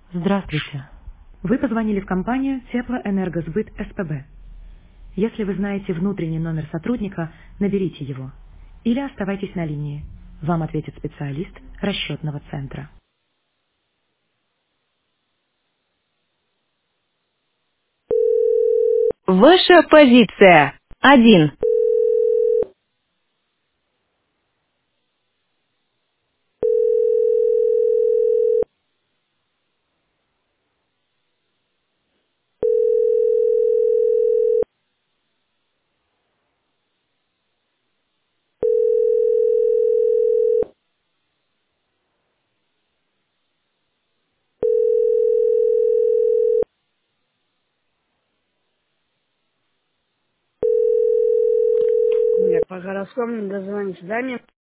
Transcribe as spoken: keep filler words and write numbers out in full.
Здравствуйте. Вы позвонили в компанию Теплоэнергосбыт СПБ. Если вы знаете внутренний номер сотрудника, наберите его. Или оставайтесь на линии. Вам ответит специалист расчетного центра. Ваша позиция. Один. Нет, по гороскопу не дозвониться. Дай мне